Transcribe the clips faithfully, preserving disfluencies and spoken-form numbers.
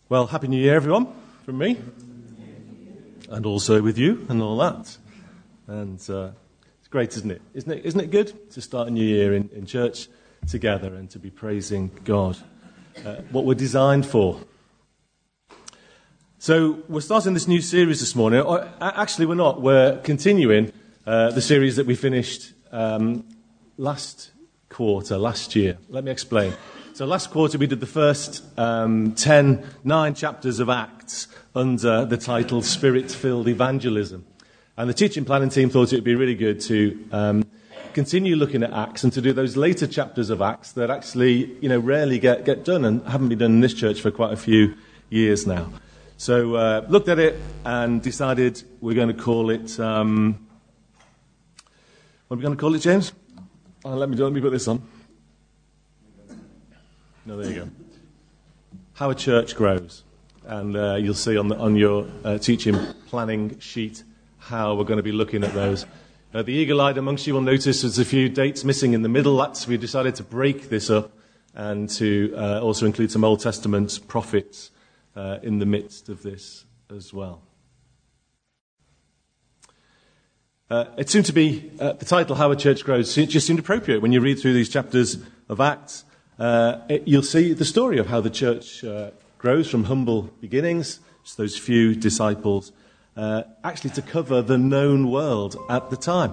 Well, Happy New Year, everyone, from me, and also with you and all that. And uh, it's great, isn't it? Isn't it? Isn't it good to start a new year in, in church together and to be praising God, uh, what we're designed for? So we're starting this new series this morning. Actually, we're not. We're continuing uh, the series that we finished um, last quarter, last year. Let me explain. So last quarter we did the first um, ten, nine chapters of Acts under the title Spirit-Filled Evangelism. And the teaching planning team thought it would be really good to um, continue looking at Acts and to do those later chapters of Acts that actually, you know, rarely get, get done and haven't been done in this church for quite a few years now. So uh, looked at it and decided we're going to call it, um, what are we going to call it, James? Oh, let me do, let me put this on. No, there you go. How a church grows. And uh, you'll see on, the, on your uh, teaching planning sheet how we're going to be looking at those. Uh, the eagle-eyed amongst you will notice there's a few dates missing in the middle. That's, we decided to break this up and to uh, also include some Old Testament prophets uh, in the midst of this as well. Uh, it seemed to be, uh, the title, How a Church Grows, it just seemed appropriate when you read through these chapters of Acts. Uh, it, you'll see the story of how the church uh, grows from humble beginnings, just those few disciples, uh, actually to cover the known world at the time.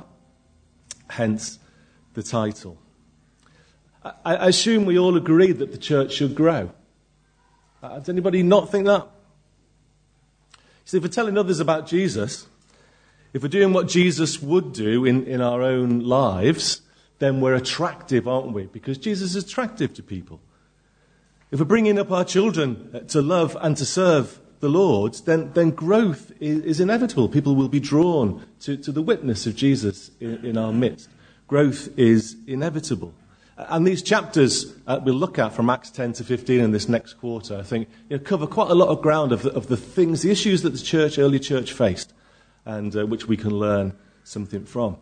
Hence the title. I, I assume we all agree that the church should grow. Uh, does anybody not think that? See, if we're telling others about Jesus, if we're doing what Jesus would do in, in our own lives, then we're attractive, aren't we? Because Jesus is attractive to people. If we're bringing up our children to love and to serve the Lord, then, then growth is, is inevitable. People will be drawn to, to the witness of Jesus in, in our midst. Growth is inevitable. And these chapters uh, we'll look at from Acts ten to fifteen in this next quarter, I think, you know, cover quite a lot of ground of the, of the things, the issues that the church, early church faced, and uh, which we can learn something from.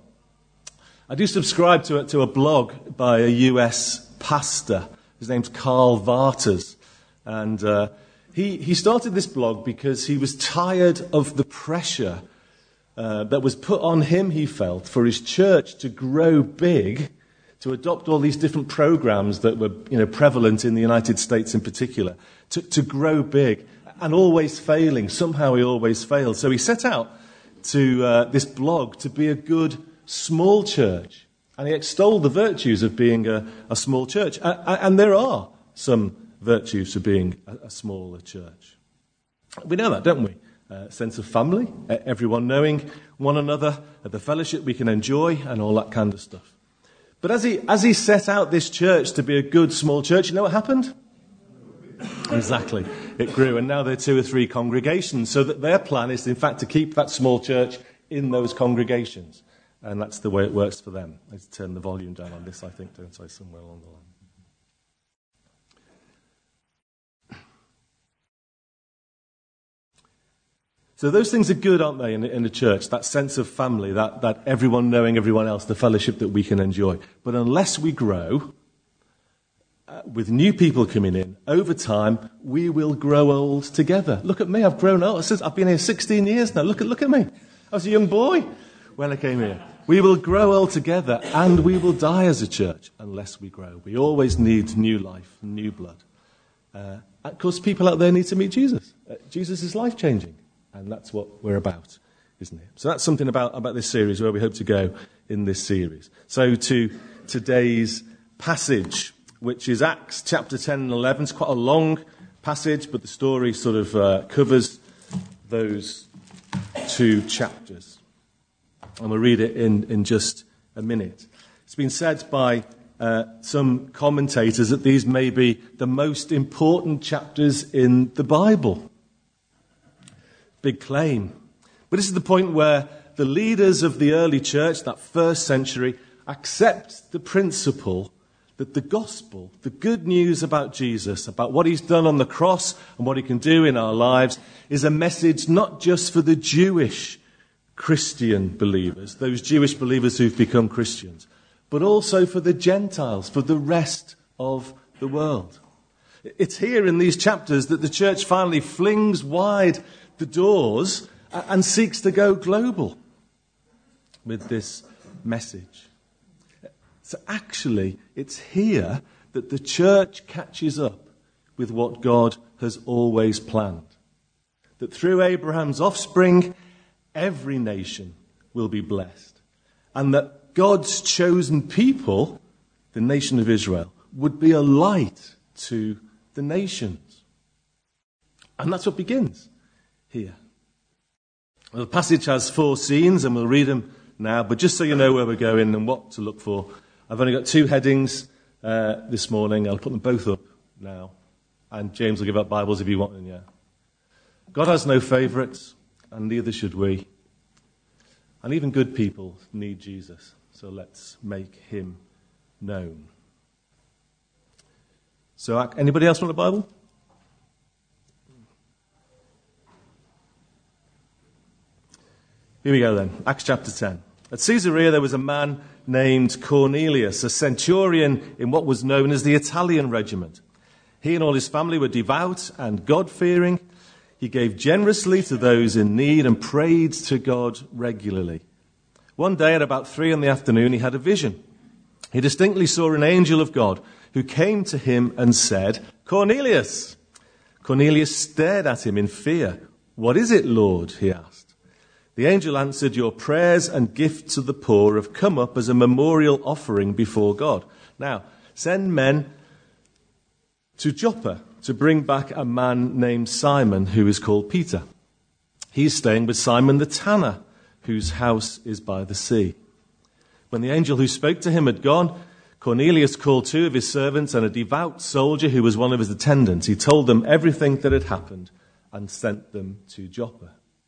I do subscribe to a, to a blog by a U S pastor. His name's Karl Vaters. And uh, he, he started this blog because he was tired of the pressure uh, that was put on him, he felt, for his church to grow big, to adopt all these different programs that were, you know, prevalent in the United States in particular, to, to grow big, and always failing. Somehow he always failed. So he set out to uh, this blog to be a good small church, and he extolled the virtues of being a, a small church, and, and there are some virtues of being a, a smaller church. We know that, don't we? A sense of family, everyone knowing one another, the fellowship we can enjoy, and all that kind of stuff. But as he as he set out this church to be a good small church, you know what happened? Exactly, it grew, and now there are two or three congregations, so that their plan is, in fact, to keep that small church in those congregations. And that's the way it works for them. I need to turn the volume down on this, I think, don't I, somewhere along the line. So those things are good, aren't they, in, in a church? That sense of family, that, that everyone knowing everyone else, the fellowship that we can enjoy. But unless we grow, uh, with new people coming in, over time, we will grow old together. Look at me, I've grown old. Since I've been here sixteen years now. Look at, look at me. I was a young boy when I came here. We will grow old together, and we will die as a church unless we grow. We always need new life, new blood. Uh, of course, people out there need to meet Jesus. Uh, Jesus is life-changing, and that's what we're about, isn't it? So that's something about, about this series, where we hope to go in this series. So to today's passage, which is Acts chapter ten and eleven. It's quite a long passage, but the story sort of uh, covers those two chapters. And we'll read it in, in just a minute. It's been said by uh, some commentators that these may be the most important chapters in the Bible. Big claim. But this is the point where the leaders of the early church, that first century, accept the principle that the gospel, the good news about Jesus, about what he's done on the cross and what he can do in our lives, is a message not just for the Jewish Christian believers, those Jewish believers who've become Christians, but also for the Gentiles, for the rest of the world. It's here in these chapters that the church finally flings wide the doors and seeks to go global with this message. So actually, it's here that the church catches up with what God has always planned. That through Abraham's offspring, every nation will be blessed. And that God's chosen people, the nation of Israel, would be a light to the nations. And that's what begins here. Well, the passage has four scenes, and we'll read them now. But just so you know where we're going and what to look for, I've only got two headings uh, this morning. I'll put them both up now. And James will give out Bibles if you want them, yeah. God has no favourites, and neither should we. And even good people need Jesus. So let's make him known. So, anybody else want a Bible? Here we go then. Acts chapter ten. At Caesarea there was a man named Cornelius, a centurion in what was known as the Italian regiment. He and all his family were devout and God-fearing. He gave generously to those in need and prayed to God regularly. One day at about three in the afternoon he had a vision. He distinctly saw an angel of God who came to him and said, "Cornelius!" Cornelius stared at him in fear. "What is it, Lord?" he asked. The angel answered, "Your prayers and gifts to the poor have come up as a memorial offering before God. Now, send men to Joppa to bring back a man named Simon who is called Peter. He's staying with Simon the tanner, whose house is by the sea." When the angel who spoke to him had gone, Cornelius called two of his servants and a devout soldier who was one of his attendants. He told them everything that had happened and sent them to Joppa.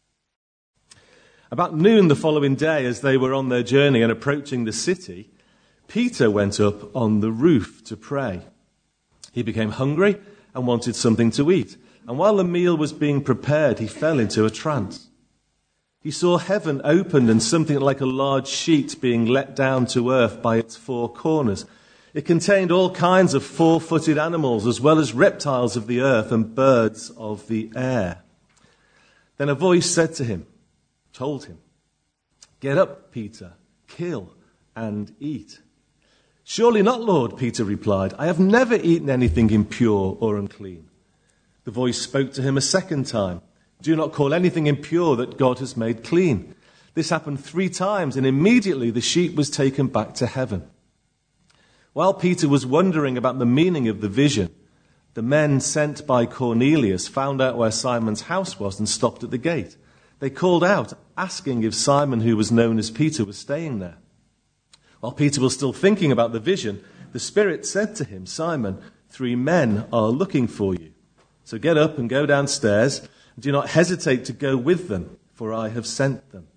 About noon the following day, as they were on their journey and approaching the city, Peter went up on the roof to pray. He became hungry and wanted something to eat. And while the meal was being prepared, he fell into a trance. He saw heaven opened and something like a large sheet being let down to earth by its four corners. It contained all kinds of four-footed animals, as well as reptiles of the earth and birds of the air. Then a voice said to him, told him, "Get up, Peter, kill and eat." "Surely not, Lord," Peter replied. "I have never eaten anything impure or unclean." The voice spoke to him a second time. "Do not call anything impure that God has made clean." This happened three times, and immediately the sheep was taken back to heaven. While Peter was wondering about the meaning of the vision, the men sent by Cornelius found out where Simon's house was and stopped at the gate. They called out, asking if Simon, who was known as Peter, was staying there. While Peter was still thinking about the vision, the Spirit said to him, "Simon, three men are looking for you. So get up and go downstairs. Do not hesitate to go with them, for I have sent them."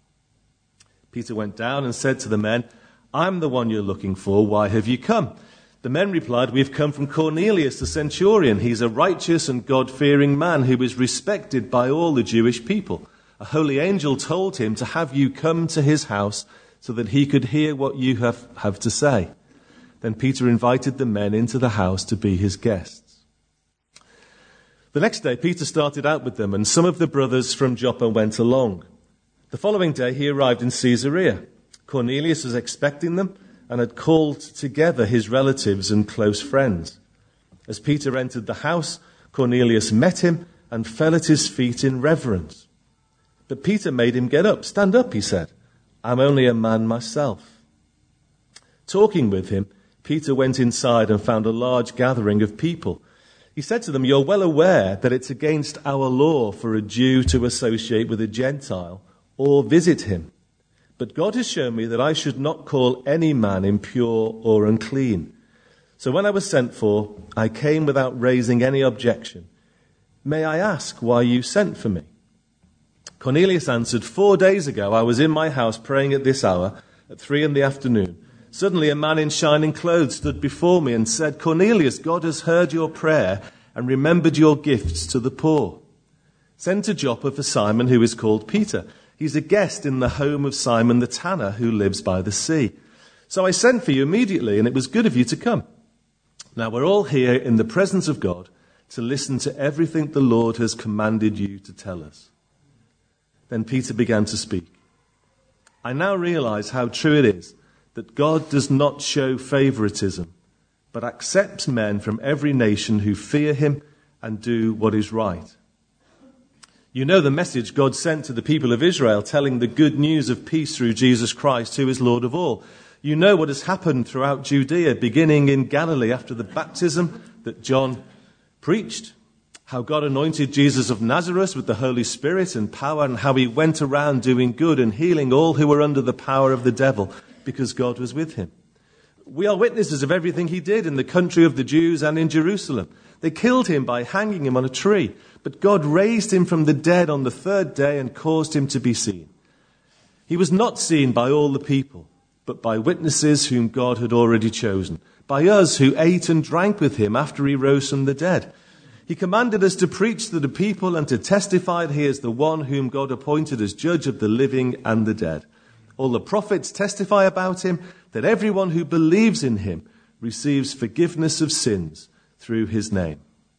Peter went down and said to the men, "I'm the one you're looking for. Why have you come?" The men replied, "We've come from Cornelius the centurion. He's a righteous and God-fearing man who is respected by all the Jewish people. A holy angel told him to have you come to his house so that he could hear what you have, have to say." Then Peter invited the men into the house to be his guests. The next day, Peter started out with them, and some of the brothers from Joppa went along. The following day, he arrived in Caesarea. Cornelius was expecting them and had called together his relatives and close friends. As Peter entered the house, Cornelius met him and fell at his feet in reverence. But Peter made him get up. "Stand up," he said. "I'm only a man myself." Talking with him, Peter went inside and found a large gathering of people. He said to them, "You're well aware that it's against our law for a Jew to associate with a Gentile or visit him. But God has shown me that I should not call any man impure or unclean. So when I was sent for, I came without raising any objection. May I ask why you sent for me?" Cornelius answered, "Four days ago I was in my house praying at this hour, at three in the afternoon. Suddenly a man in shining clothes stood before me and said, 'Cornelius, God has heard your prayer and remembered your gifts to the poor. Send to Joppa for Simon, who is called Peter. He's a guest in the home of Simon the tanner, who lives by the sea.' So I sent for you immediately, and it was good of you to come." Now we're all here in the presence of God to listen to everything the Lord has commanded you to tell us. Then Peter began to speak. I now realize how true it is that God does not show favoritism, but accepts men from every nation who fear him and do what is right. You know the message God sent to the people of Israel, telling the good news of peace through Jesus Christ, who is Lord of all. You know what has happened throughout Judea, beginning in Galilee after the baptism that John preached, how God anointed Jesus of Nazareth with the Holy Spirit and power, and how he went around doing good and healing all who were under the power of the devil, because God was with him. We are witnesses of everything he did in the country of the Jews and in Jerusalem. They killed him by hanging him on a tree, but God raised him from the dead on the third day and caused him to be seen. He was not seen by all the people, but by witnesses whom God had already chosen, by us who ate and drank with him after he rose from the dead. He commanded us to preach to the people and to testify that he is the one whom God appointed as judge of the living and the dead. All the prophets testify about him, that everyone who believes in him receives forgiveness of sins through his name.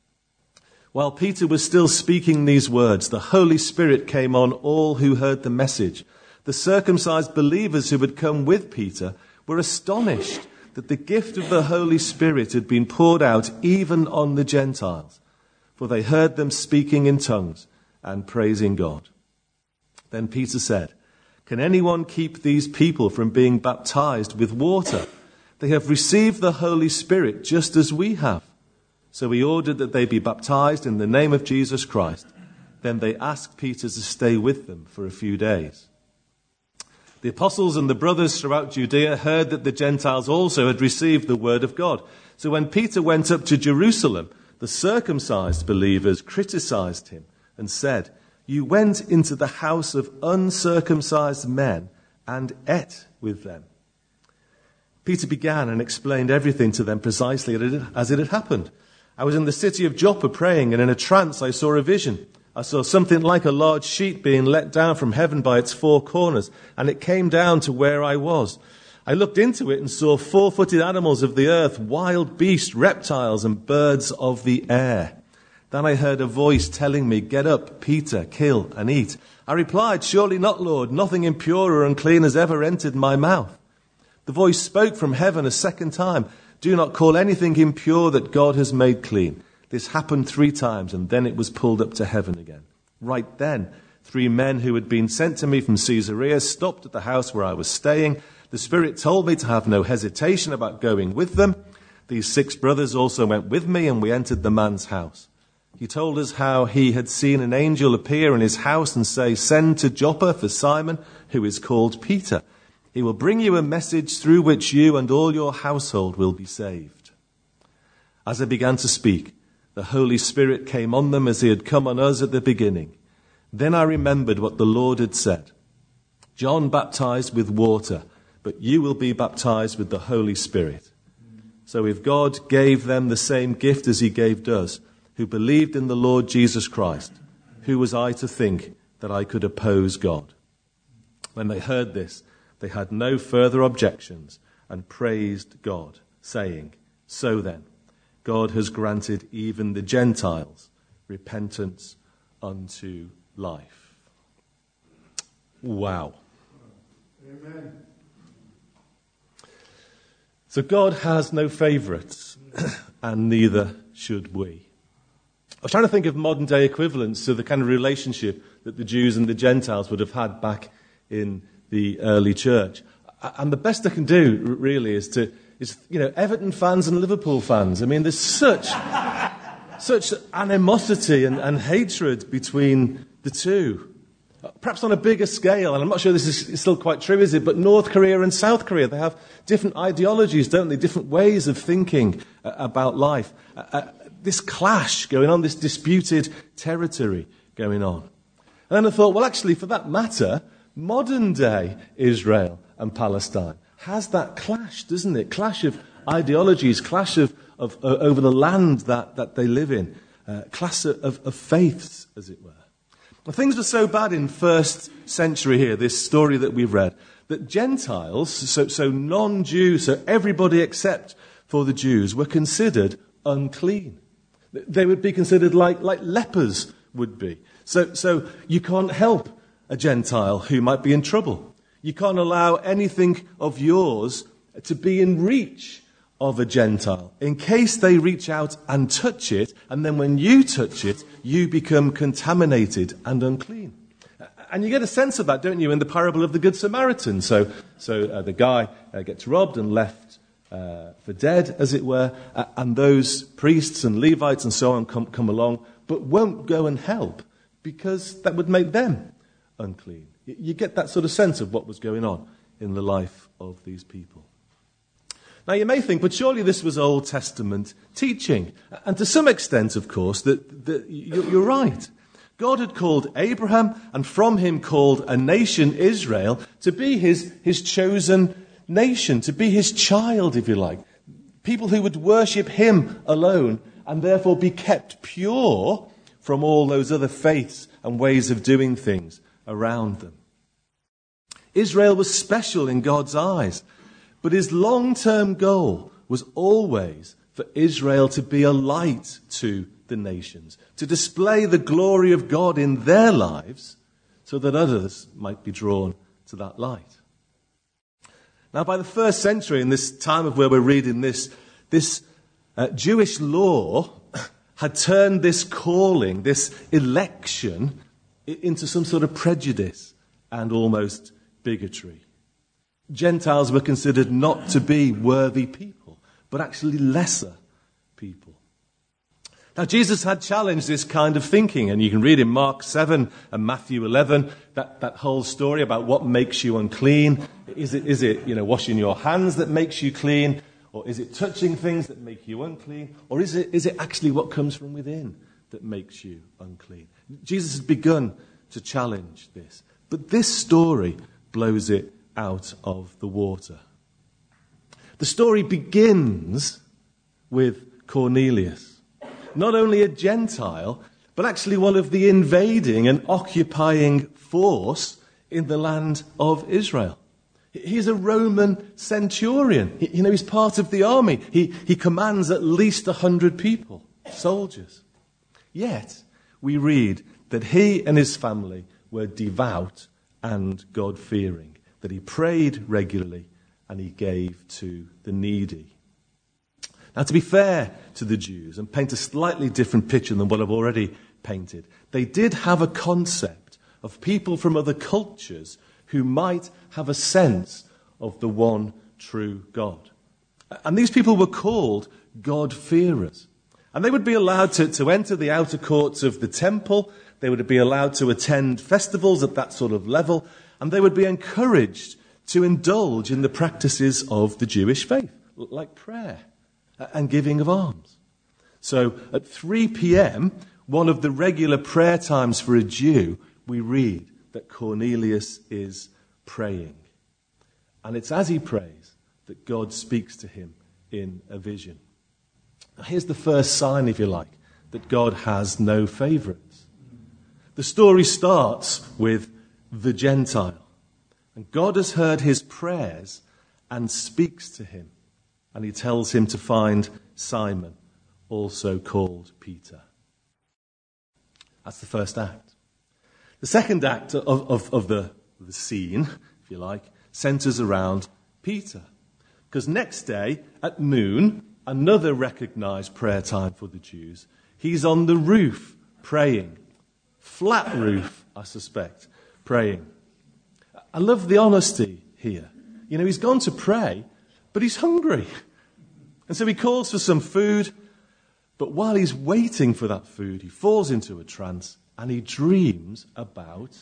While Peter was still speaking these words, the Holy Spirit came on all who heard the message. The circumcised believers who had come with Peter were astonished that the gift of the Holy Spirit had been poured out even on the Gentiles, for they heard them speaking in tongues and praising God. Then Peter said, "Can anyone keep these people from being baptized with water? They have received the Holy Spirit just as we have." So he ordered that they be baptized in the name of Jesus Christ. Then they asked Peter to stay with them for a few days. The apostles and the brothers throughout Judea heard that the Gentiles also had received the word of God. So when Peter went up to Jerusalem, the circumcised believers criticized him and said, "You went into the house of uncircumcised men and ate with them." Peter began and explained everything to them precisely as it had happened. "I was in the city of Joppa praying, and in a trance I saw a vision. I saw something like a large sheet being let down from heaven by its four corners, and it came down to where I was. I looked into it and saw four-footed animals of the earth, wild beasts, reptiles, and birds of the air. Then I heard a voice telling me, 'Get up, Peter, kill and eat.' I replied, 'Surely not, Lord. Nothing impure or unclean has ever entered my mouth.' The voice spoke from heaven a second time, 'Do not call anything impure that God has made clean.' This happened three times, and then it was pulled up to heaven again. Right then, three men who had been sent to me from Caesarea stopped at the house where I was staying. The Spirit told me to have no hesitation about going with them. These six brothers also went with me, and we entered the man's house. He told us how he had seen an angel appear in his house and say, 'Send to Joppa for Simon, who is called Peter. He will bring you a message through which you and all your household will be saved.' As I began to speak, the Holy Spirit came on them as he had come on us at the beginning. Then I remembered what the Lord had said. 'John baptized with water, but you will be baptized with the Holy Spirit.' So if God gave them the same gift as he gave us, who believed in the Lord Jesus Christ, who was I to think that I could oppose God?" When they heard this, they had no further objections and praised God, saying, "So then, God has granted even the Gentiles repentance unto life." Wow. Amen. So God has no favourites, and neither should we. I was trying to think of modern day equivalents to the kind of relationship that the Jews and the Gentiles would have had back in the early church. And the best I can do, really, is to, is, you know, Everton fans and Liverpool fans. I mean, there's such, such animosity and, and hatred between the two. Perhaps on a bigger scale, and I'm not sure this is still quite true, is it? But North Korea and South Korea, they have different ideologies, don't they? Different ways of thinking uh, about life. Uh, uh, this clash going on, this disputed territory going on. And then I thought, well, actually, for that matter, modern day Israel and Palestine has that clash, doesn't it? Clash of ideologies, clash of, of uh, over the land that, that they live in, uh, clash of, of faiths, as it were. Well, things were so bad in first century here, this story that we've read, that Gentiles, so, so non-Jews, so everybody except for the Jews were considered unclean. They would be considered like, like lepers would be. So, so you can't help a Gentile who might be in trouble. You can't allow anything of yours to be in reach of a Gentile, in case they reach out and touch it, and then when you touch it, you become contaminated and unclean. And you get a sense of that, don't you, in the parable of the Good Samaritan. So, so uh, the guy uh, gets robbed and left uh, for dead, as it were, uh, and those priests and Levites and so on come, come along, but won't go and help, because that would make them unclean. You get that sort of sense of what was going on in the life of these people. Now, you may think, but surely this was Old Testament teaching. And to some extent, of course, that, that you're right. God had called Abraham, and from him called a nation, Israel, to be his, his chosen nation, to be his child, if you like. People who would worship him alone, and therefore be kept pure from all those other faiths and ways of doing things around them. Israel was special in God's eyes. But his long-term goal was always for Israel to be a light to the nations, to display the glory of God in their lives so that others might be drawn to that light. Now, by the first century, in this time of where we're reading this, this uh, Jewish law had turned this calling, this election, into some sort of prejudice and almost bigotry. Gentiles were considered not to be worthy people, but actually lesser people. Now, Jesus had challenged this kind of thinking, and you can read in Mark seven and Matthew eleven that, that whole story about what makes you unclean. Is it, is it, you know, washing your hands that makes you clean? Or is it touching things that make you unclean? Or is it, is it actually what comes from within that makes you unclean? Jesus has begun to challenge this. But this story blows it out of the water. The story begins with Cornelius, not only a Gentile, but actually one of the invading and occupying force in the land of Israel. He's a Roman centurion. He, you know, he's part of the army. He, he commands at least a hundred people, soldiers. Yet, we read that he and his family were devout and God-fearing, that he prayed regularly and he gave to the needy. Now, to be fair to the Jews and paint a slightly different picture than what I've already painted, they did have a concept of people from other cultures who might have a sense of the one true God. And these people were called God-fearers. And they would be allowed to, to enter the outer courts of the temple. They would be allowed to attend festivals at that sort of level. And they would be encouraged to indulge in the practices of the Jewish faith, like prayer and giving of alms. So at three p.m., one of the regular prayer times for a Jew, we read that Cornelius is praying. And it's as he prays that God speaks to him in a vision. Now, here's the first sign, if you like, that God has no favourites. The story starts with the Gentile. And God has heard his prayers and speaks to him. And he tells him to find Simon, also called Peter. That's the first act. The second act of, of, of the, the scene, if you like, centres around Peter. Because next day at noon, another recognised prayer time for the Jews, he's on the roof praying. Flat roof, I suspect, praying. I love the honesty here. You know, he's gone to pray, but he's hungry. And so he calls for some food, but while he's waiting for that food, he falls into a trance and he dreams about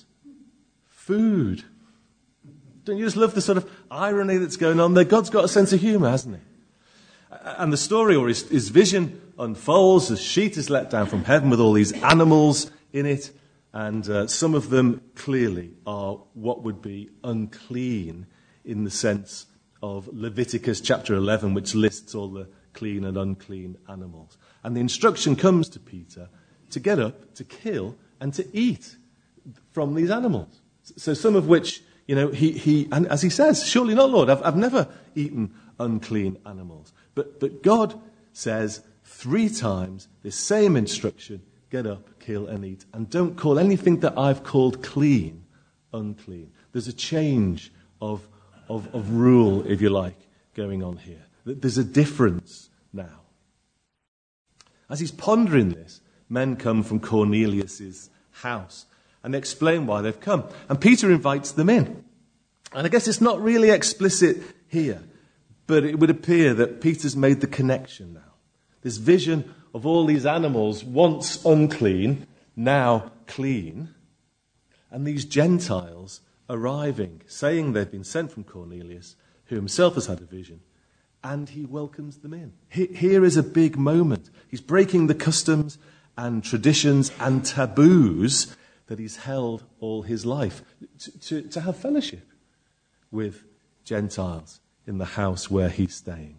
food. Don't you just love the sort of irony that's going on there? God's got a sense of humour, hasn't he? And the story, or his, his vision, unfolds. A sheet is let down from heaven with all these animals in it. And uh, some of them clearly are what would be unclean in the sense of Leviticus chapter eleven, which lists all the clean and unclean animals. And the instruction comes to Peter to get up, to kill, and to eat from these animals. So some of which, you know, he, he and as he says, surely not, Lord, I've, I've never eaten unclean animals. But, but God says three times this same instruction: get up, kill and eat. And don't call anything that I've called clean, unclean. There's a change of, of, of rule, if you like, going on here. There's a difference now. As he's pondering this, men come from Cornelius' house and they explain why they've come. And Peter invites them in. And I guess it's not really explicit here, but it would appear that Peter's made the connection now. This vision of all these animals, once unclean, now clean, and these Gentiles arriving, saying they've been sent from Cornelius, who himself has had a vision, and he welcomes them in. Here is a big moment. He's breaking the customs and traditions and taboos that he's held all his life, to, to, to have fellowship with Gentiles in the house where he's staying.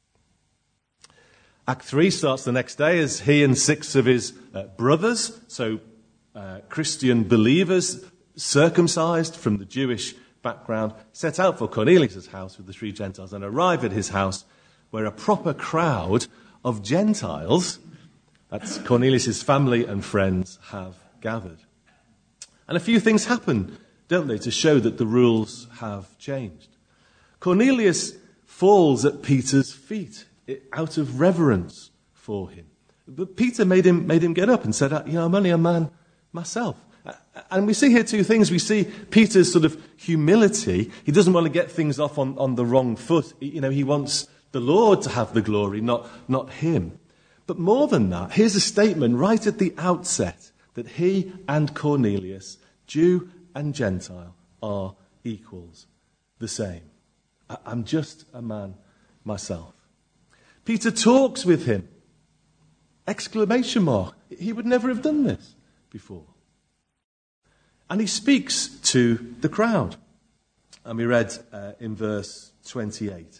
Act three starts the next day as he and six of his uh, brothers, so uh, Christian believers, circumcised from the Jewish background, set out for Cornelius' house with the three Gentiles and arrive at his house where a proper crowd of Gentiles, that's Cornelius' family and friends, have gathered. And a few things happen, don't they, to show that the rules have changed. Cornelius falls at Peter's feet out of reverence for him. But Peter made him, made him get up and said, you know, I'm only a man myself. And we see here two things. We see Peter's sort of humility. He doesn't want to get things off on, on the wrong foot. You know, he wants the Lord to have the glory, not, not him. But more than that, here's a statement right at the outset that he and Cornelius, Jew and Gentile, are equals, the same. I'm just a man myself. Peter talks with him. Exclamation mark. He would never have done this before. And he speaks to the crowd. And we read uh, in verse twenty-eight.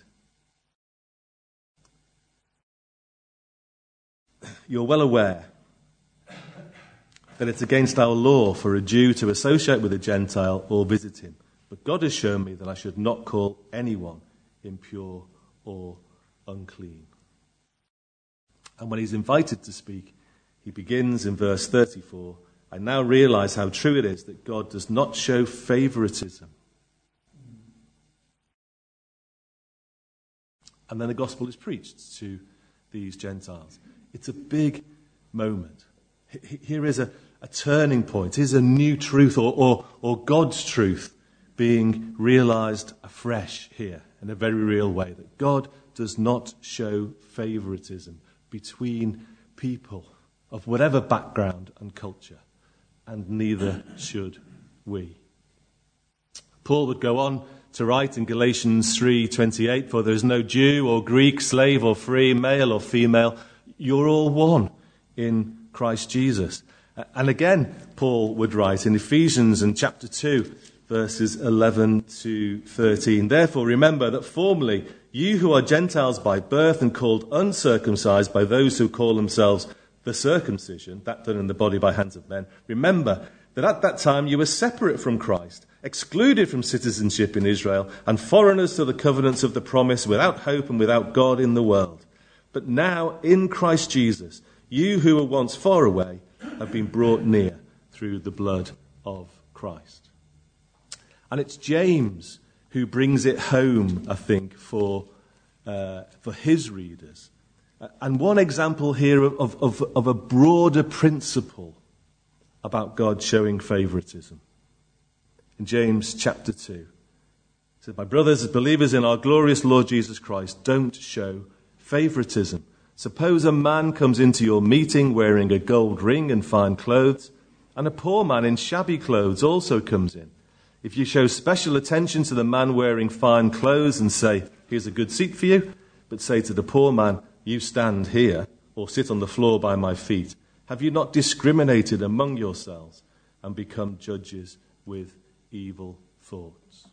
You're well aware that it's against our law for a Jew to associate with a Gentile or visit him. But God has shown me that I should not call anyone impure or unclean. And when he's invited to speak, he begins in verse thirty-four. I now realize how true it is that God does not show favoritism. And then the gospel is preached to these Gentiles. It's a big moment. Here is a, a turning point. Here's a new truth, or, or, or God's truth, being realized afresh here in a very real way. That God does not show favoritism between people of whatever background and culture. And neither should we. Paul would go on to write in Galatians three twenty-eight, for there is no Jew or Greek, slave or free, male or female. You're all one in Christ Jesus. And again, Paul would write in Ephesians in chapter two, verses eleven to thirteen. Therefore, remember that formerly you who are Gentiles by birth and called uncircumcised by those who call themselves the circumcision, that done in the body by hands of men, remember that at that time you were separate from Christ, excluded from citizenship in Israel, and foreigners to the covenants of the promise, without hope and without God in the world. But now, in Christ Jesus, you who were once far away have been brought near through the blood of Christ. And it's James who brings it home, I think, for, uh, for his readers. And one example here of, of, of a broader principle about God showing favoritism. In James chapter two, it says, my brothers, as believers in our glorious Lord Jesus Christ, don't show favoritism. Suppose a man comes into your meeting wearing a gold ring and fine clothes, and a poor man in shabby clothes also comes in. If you show special attention to the man wearing fine clothes and say, here's a good seat for you, but say to the poor man, you stand here, or sit on the floor by my feet, have you not discriminated among yourselves and become judges with evil thoughts?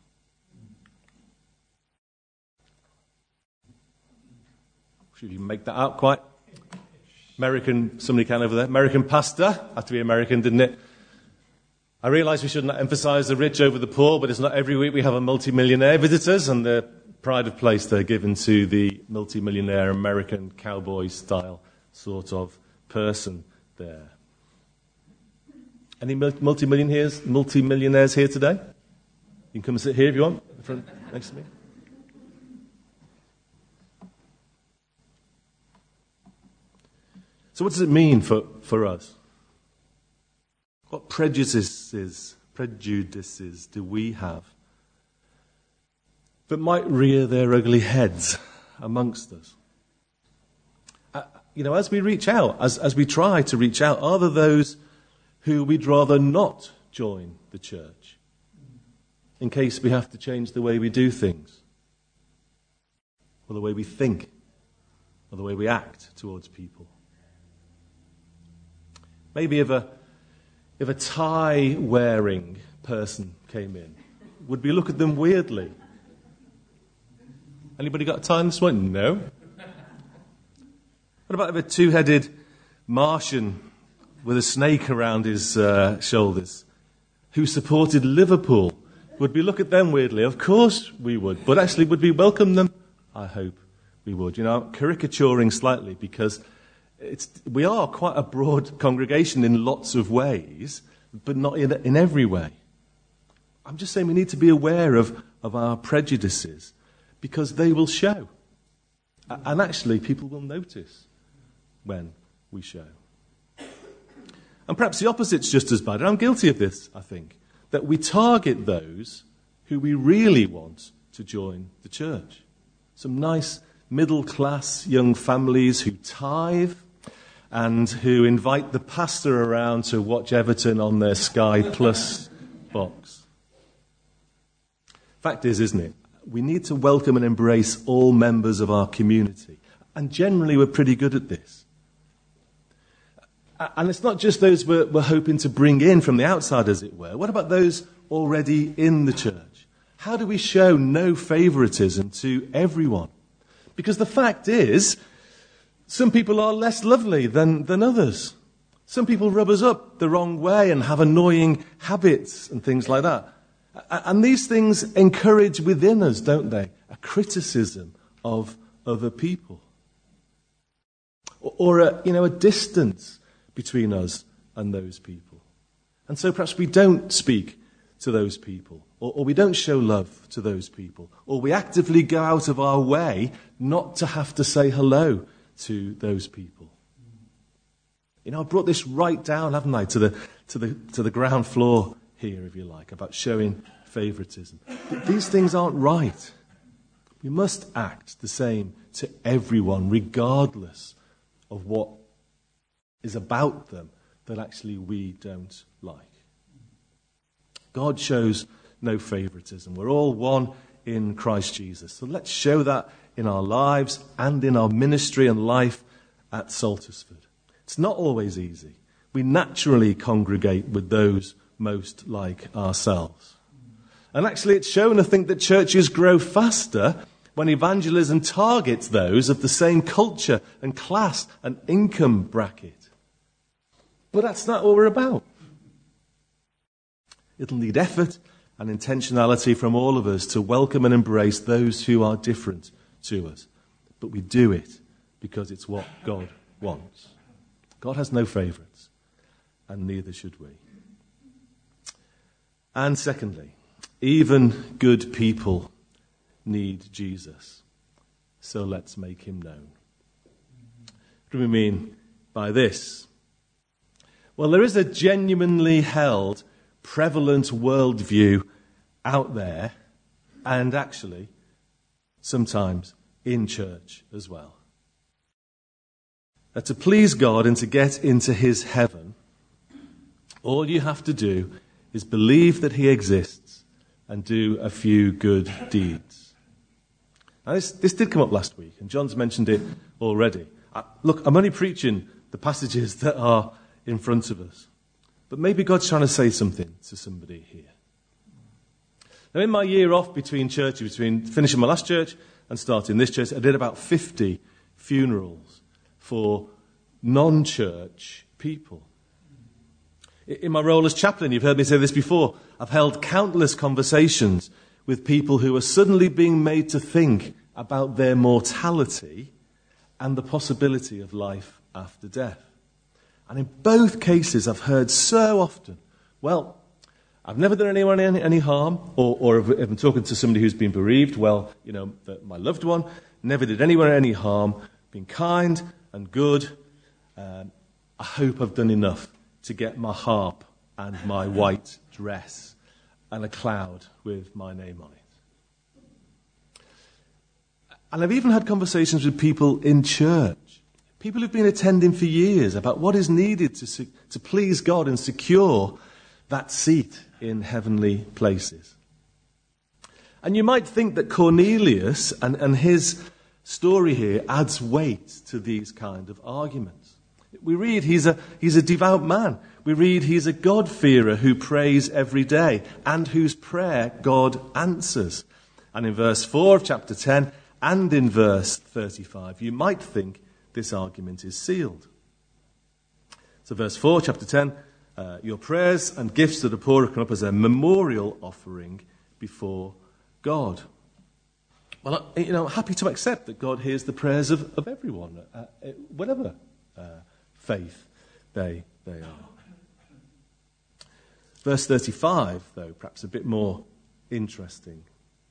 Should you make that out quite? American, somebody can over there. American pastor. Had to be American, didn't it? I realise we shouldn't emphasise the rich over the poor, but it's not every week we have a multi-millionaire visitors, and the pride of place they're given to the multi-millionaire American cowboy-style sort of person there. Any multi-millionaires, multi-millionaires here today? You can come and sit here if you want, in front, next to me. So what does it mean for, for us? What prejudices, prejudices do we have that might rear their ugly heads amongst us? Uh, you know, as we reach out, as, as we try to reach out, are there those who we'd rather not join the church in case we have to change the way we do things, or the way we think, or the way we act towards people? Maybe if a, if a tie-wearing person came in, would we look at them weirdly? Anybody got a tie this morning? No. What about if a two-headed Martian with a snake around his uh, shoulders who supported Liverpool? Would we look at them weirdly? Of course we would. But actually, would we welcome them? I hope we would. You know, I'm caricaturing slightly because it's, we are quite a broad congregation in lots of ways, but not in, in every way. I'm just saying we need to be aware of, of our prejudices because they will show. And actually, people will notice when we show. And perhaps the opposite's just as bad. And I'm guilty of this, I think. That we target those who we really want to join the church. Some nice middle-class young families who tithe and who invite the pastor around to watch Everton on their Sky Plus box. Fact is, isn't it? We need to welcome and embrace all members of our community. And generally we're pretty good at this. And it's not just those we're, we're hoping to bring in from the outside, as it were. What about those already in the church? How do we show no favoritism to everyone? Because the fact is, some people are less lovely than, than others. Some people rub us up the wrong way and have annoying habits and things like that. And these things encourage within us, don't they, a criticism of other people. Or a, you know, a distance between us and those people. And so perhaps we don't speak to those people, or, or we don't show love to those people, or we actively go out of our way not to have to say hello to those people. You know, I brought this right down, haven't I, to the to the to the ground floor here, if you like, about showing favoritism. But these things aren't right. We must act the same to everyone, regardless of what is about them that actually we don't like. God shows no favoritism. We're all one in Christ Jesus. So let's show that in our lives and in our ministry and life at Saltersford. It's not always easy. We naturally congregate with those most like ourselves. And actually it's shown, I think, that churches grow faster when evangelism targets those of the same culture and class and income bracket. But that's not what we're about. It'll need effort and intentionality from all of us to welcome and embrace those who are different to us. But we do it because it's what God wants. God has no favourites, and neither should we. And secondly, even good people need Jesus. So let's make him known. What do we mean by this? Well, there is a genuinely held, prevalent worldview out there, and actually, sometimes in church as well. That to please God and to get into his heaven, all you have to do is believe that he exists and do a few good deeds. Now, this, this did come up last week, and John's mentioned it already. I, look, I'm only preaching the passages that are in front of us. But maybe God's trying to say something to somebody here. Now, in my year off between churches, between finishing my last church and starting this church, I did about fifty funerals for non-church people. In my role as chaplain, you've heard me say this before, I've held countless conversations with people who are suddenly being made to think about their mortality and the possibility of life after death. And in both cases, I've heard so often, well, I've never done anyone any, any harm, or, or if, if I'm talking to somebody who's been bereaved, well, you know, my loved one never did anyone any harm, been kind and good. Um, I hope I've done enough to get my harp and my white dress and a cloud with my name on it. And I've even had conversations with people in church, people who've been attending for years, about what is needed to, to please God and secure that seat in heavenly places. And you might think that Cornelius and, and his story here adds weight to these kind of arguments. We read he's a, he's a devout man. We read he's a God-fearer who prays every day and whose prayer God answers. And in verse four of chapter ten and in verse thirty-five, you might think this argument is sealed. So verse four, chapter ten, uh, your prayers and gifts to the poor come up as a memorial offering before God. Well, you know, happy to accept that God hears the prayers of, of everyone, uh, whatever uh, faith they they are. Verse thirty-five, though, perhaps a bit more interesting.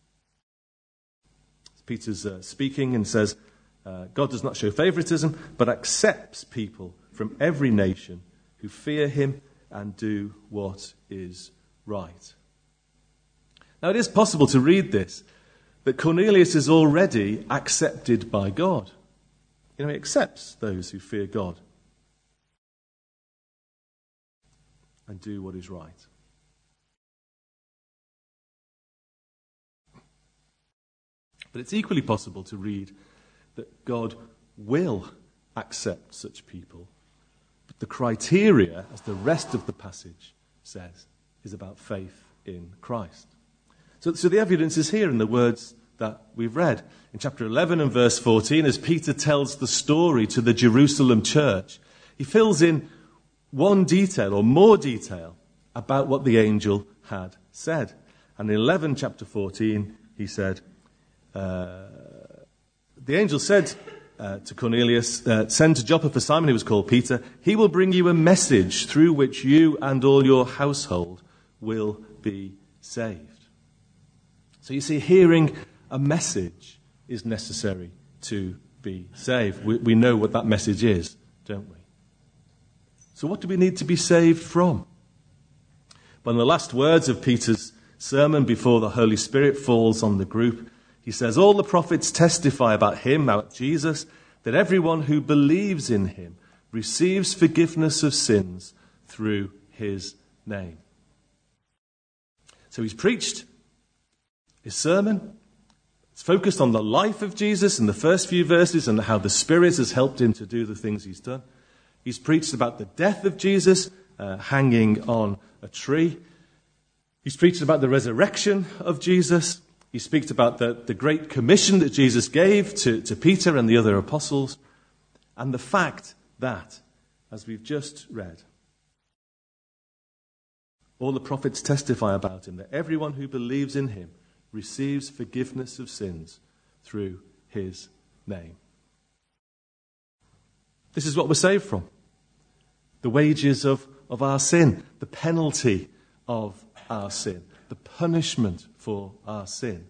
Peter's uh, speaking and says, uh, God does not show favoritism, but accepts people from every nation who fear him and do what is right. Now, it is possible to read this, that Cornelius is already accepted by God. You know, he accepts those who fear God and do what is right. But it's equally possible to read that God will accept such people. But the criteria, as the rest of the passage says, is about faith in Christ. So, so the evidence is here in the words that we've read. In chapter eleven and verse fourteen, as Peter tells the story to the Jerusalem church, he fills in one detail or more detail about what the angel had said. And in eleven, chapter fourteen, he said, uh, the angel said uh, to Cornelius, uh, send to Joppa for Simon, who was called Peter. He will bring you a message through which you and all your household will be saved. So you see, hearing a message is necessary to be saved. We, we know what that message is, don't we? So what do we need to be saved from? Well, in the last words of Peter's sermon before the Holy Spirit falls on the group, he says, all the prophets testify about him, about Jesus, that everyone who believes in him receives forgiveness of sins through his name. So he's preached his sermon. It's focused on the life of Jesus in the first few verses and how the Spirit has helped him to do the things he's done. He's preached about the death of Jesus, uh, hanging on a tree. He's preached about the resurrection of Jesus. He speaks about the, the great commission that Jesus gave to, to Peter and the other apostles. And the fact that, as we've just read, all the prophets testify about him, that everyone who believes in him receives forgiveness of sins through his name. This is what we're saved from. The wages of, of our sin, the penalty of our sin, the punishment for our sin.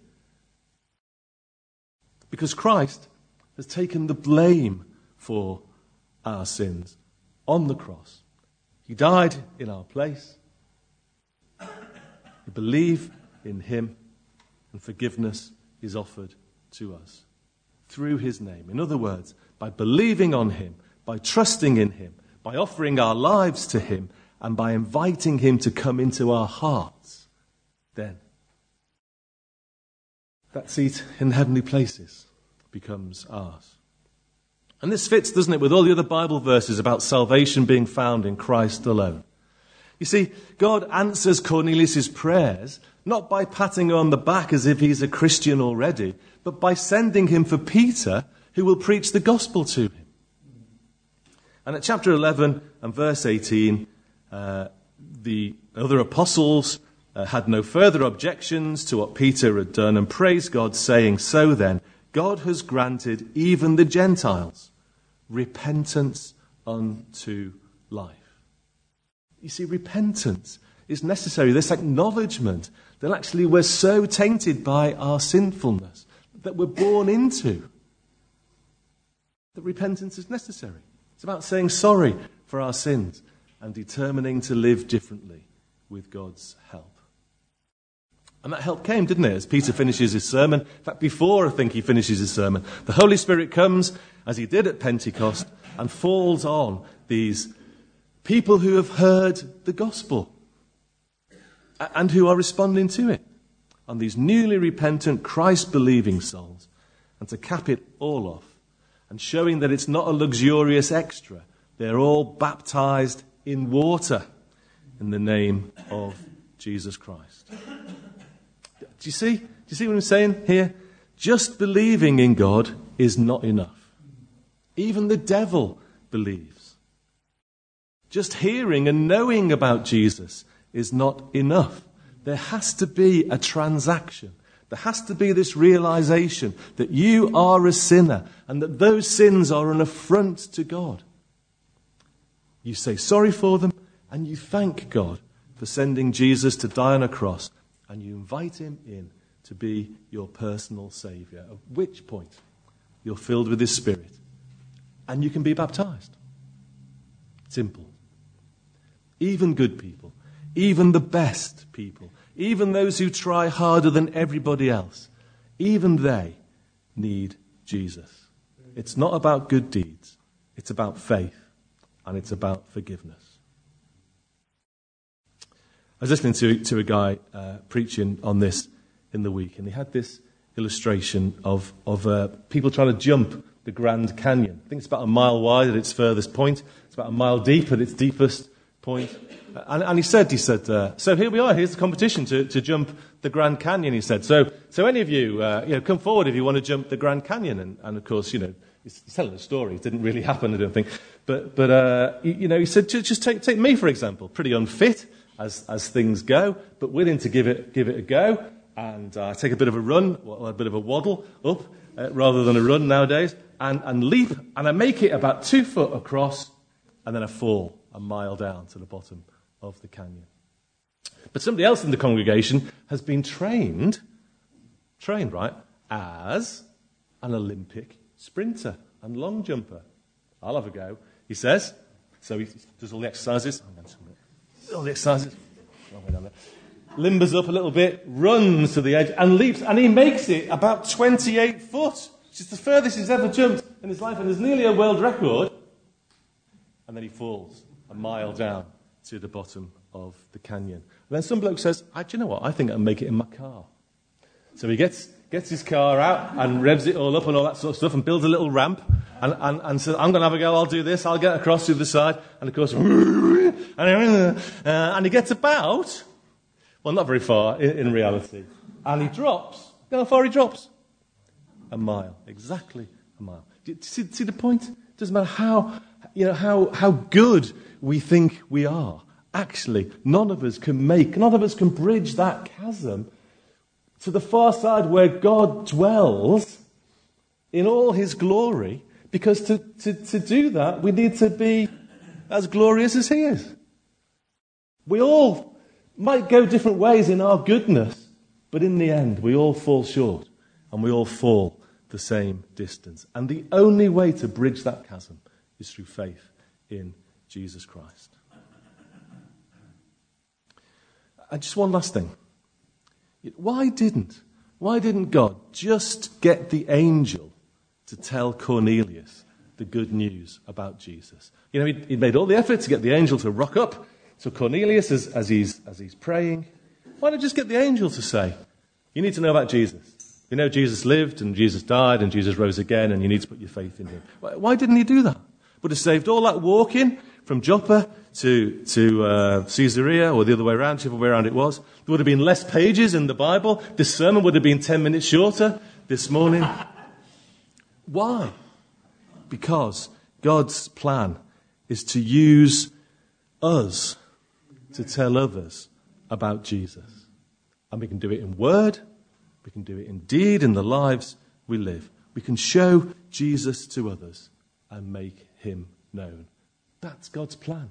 Because Christ has taken the blame for our sins on the cross. He died in our place. We believe in him, and forgiveness is offered to us through his name. In other words, by believing on him, by trusting in him, by offering our lives to him, and by inviting him to come into our hearts, then that seat in heavenly places becomes ours. And this fits, doesn't it, with all the other Bible verses about salvation being found in Christ alone. You see, God answers Cornelius' prayers not by patting him on the back as if he's a Christian already, but by sending him for Peter, who will preach the gospel to him. And at chapter eleven and verse eighteen, uh, the other apostles uh, had no further objections to what Peter had done and praised God, saying, "So then, God has granted even the Gentiles repentance unto life." You see, repentance is necessary. This acknowledgement that actually we're so tainted by our sinfulness that we're born into, that repentance is necessary. It's about saying sorry for our sins and determining to live differently with God's help. And that help came, didn't it, as Peter finishes his sermon. In fact, before I think he finishes his sermon, the Holy Spirit comes, as he did at Pentecost, and falls on these people who have heard the gospel and who are responding to it, on these newly repentant, Christ-believing souls. And to cap it all off, and showing that it's not a luxurious extra, they're all baptized in water in the name of Jesus Christ. Do you see? Do you see what I'm saying here? Just believing in God is not enough. Even the devil believes. Just hearing and knowing about Jesus is not enough. There has to be a transaction. There has to be this realization that you are a sinner and that those sins are an affront to God. You say sorry for them and you thank God for sending Jesus to die on a cross, and you invite him in to be your personal saviour, at which point you're filled with his Spirit and you can be baptized. Simple. Even good people, even the best people, even those who try harder than everybody else, even they need Jesus. It's not about good deeds. It's about faith, and it's about forgiveness. I was listening to, to a guy uh, preaching on this in the week, and he had this illustration of, of uh, people trying to jump the Grand Canyon. I think it's about a mile wide at its furthest point. It's about a mile deep at its deepest point. And, and he said, he said, uh, so here we are, here's the competition to, to jump the Grand Canyon, he said. So so any of you, uh, you know, come forward if you want to jump the Grand Canyon. And, and of course, you know, he's telling a story. It didn't really happen, I don't think. But, but uh, you, you know, he said, just take, take me, for example. Pretty unfit as, as things go, but willing to give it, give it a go. And uh, take a bit of a run, well, a bit of a waddle up, uh, rather than a run nowadays, and, and leap. And I make it about two foot across, and then I fall a mile down to the bottom of the canyon. But somebody else in the congregation has been trained, trained, right, as an Olympic sprinter and long jumper. I'll have a go, he says. So he does all the exercises. All the exercises. Limbers up a little bit, runs to the edge and leaps, and he makes it about twenty-eight foot. Which is the furthest he's ever jumped in his life, and there's nearly a world record. And then he falls a mile down to the bottom of the canyon. And then some bloke says, ah, do you know what, I think I'll make it in my car. So he gets gets his car out and revs it all up and all that sort of stuff and builds a little ramp and, and, and says, I'm going to have a go, I'll do this, I'll get across to the side. And of course, and, uh, and he gets about, well, not very far in, in reality. And he drops, you know how far he drops? A mile, exactly a mile. Do you see, see the point? It doesn't matter how, you know, how, how good we think we are. Actually, none of us can make, none of us can bridge that chasm to the far side where God dwells in all his glory, because to, to, to do that, we need to be as glorious as he is. We all might go different ways in our goodness, but in the end, we all fall short, and we all fall the same distance. And the only way to bridge that chasm is through faith in Jesus Christ. And just one last thing. Why didn't, why didn't God just get the angel to tell Cornelius the good news about Jesus? You know, he'd, he'd made all the effort to get the angel to rock up to Cornelius as, as, he's, as he's praying. Why not just get the angel to say, you need to know about Jesus. You know Jesus lived and Jesus died and Jesus rose again and you need to put your faith in him. Why, why didn't he do that? Would have saved all that walking from Joppa to, to uh, Caesarea, or the other way around, whichever way around it was. There would have been less pages in the Bible. This sermon would have been ten minutes shorter this morning. Why? Because God's plan is to use us to tell others about Jesus. And we can do it in word, we can do it in deed, in the lives we live. We can show Jesus to others and make him known. That's God's plan.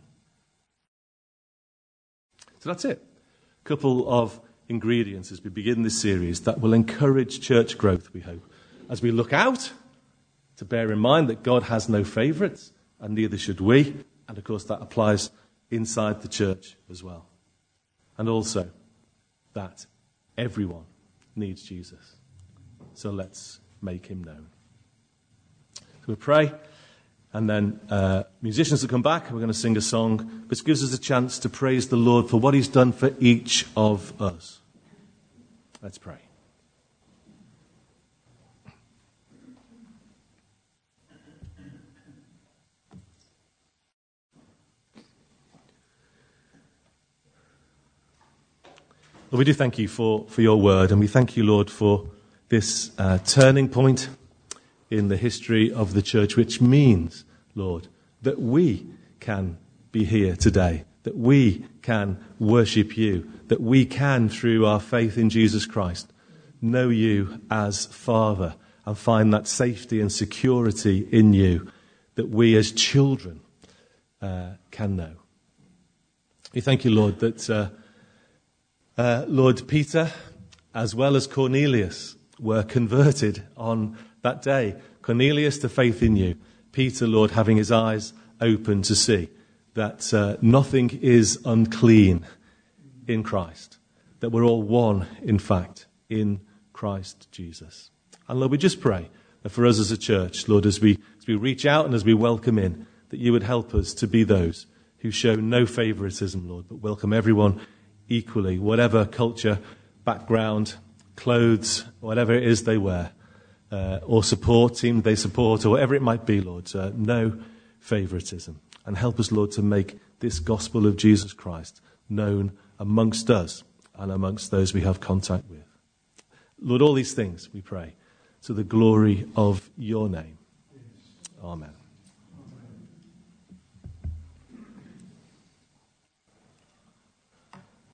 So that's it. A couple of ingredients as we begin this series that will encourage church growth, we hope. As we look out, to bear in mind that God has no favourites, and neither should we. And of course that applies inside the church as well. And also that everyone needs Jesus. So let's make him known. So we'll pray, and then uh, musicians will come back, and we're going to sing a song which gives us a chance to praise the Lord for what he's done for each of us. Let's pray. Lord, we do thank you for, for your word, and we thank you, Lord, for this uh, turning point in the history of the church, which means, Lord, that we can be here today, that we can worship you, that we can, through our faith in Jesus Christ, know you as Father and find that safety and security in you that we as children uh, can know. We thank you, Lord, that uh, uh, Lord Peter, as well as Cornelius, were converted on that day. Cornelius to faith in you. Peter, Lord, having his eyes open to see that uh, nothing is unclean in Christ. That we're all one, in fact, in Christ Jesus. And Lord, we just pray that for us as a church, Lord, as we, as we reach out and as we welcome in, that you would help us to be those who show no favoritism, Lord, but welcome everyone equally, whatever culture, background, clothes, whatever it is they wear, uh, or support, team they support, or whatever it might be, Lord. Uh, no favoritism. And help us, Lord, to make this gospel of Jesus Christ known amongst us and amongst those we have contact with. Lord, all these things we pray to the glory of your name. Amen.